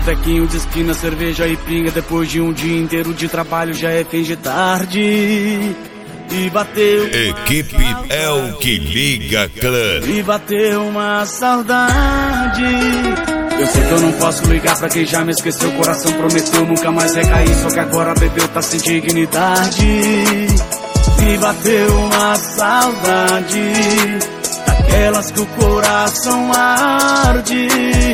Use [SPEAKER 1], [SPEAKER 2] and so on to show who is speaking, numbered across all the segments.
[SPEAKER 1] botequinho de esquina, cerveja e pinga. Depois de um dia inteiro de trabalho já é fim de tarde. E bateu
[SPEAKER 2] Equipe é o que liga, clã.
[SPEAKER 1] E bateu uma saudade. Eu sei que eu não posso ligar pra quem já me esqueceu. O coração prometeu nunca mais recair, só que agora bebeu, tá sem dignidade. E bateu uma saudade, daquelas que o coração arde.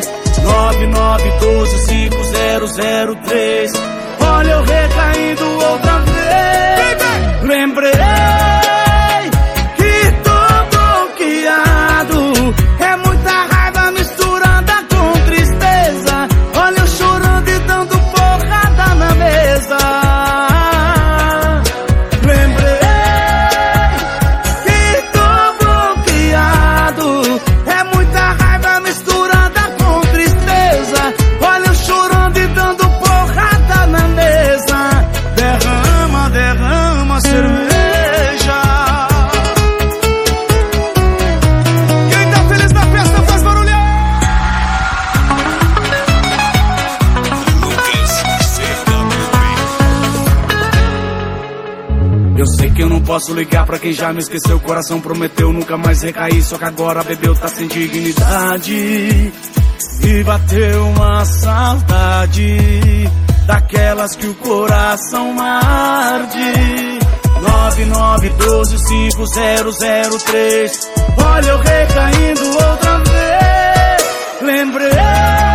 [SPEAKER 1] 99125003. Olha eu recaindo outra vez. Lembrei que tô bloqueado. É muita raiva misturada com tristeza. Olha eu chorando e dando porrada na mesa. Lembrei que tô bloqueado. É muita raiva misturada com tristeza. Olha eu chorando e dando porrada na mesa. Derrama, derrama cerveja. Quem tá feliz na festa faz barulhão. Eu sei que eu não posso ligar pra quem já me esqueceu. O coração prometeu nunca mais recair, só que agora bebeu, tá sem dignidade. E bateu uma saudade, daquelas que o coração arde. 99125003. Olha eu recaindo outra vez. Lembrei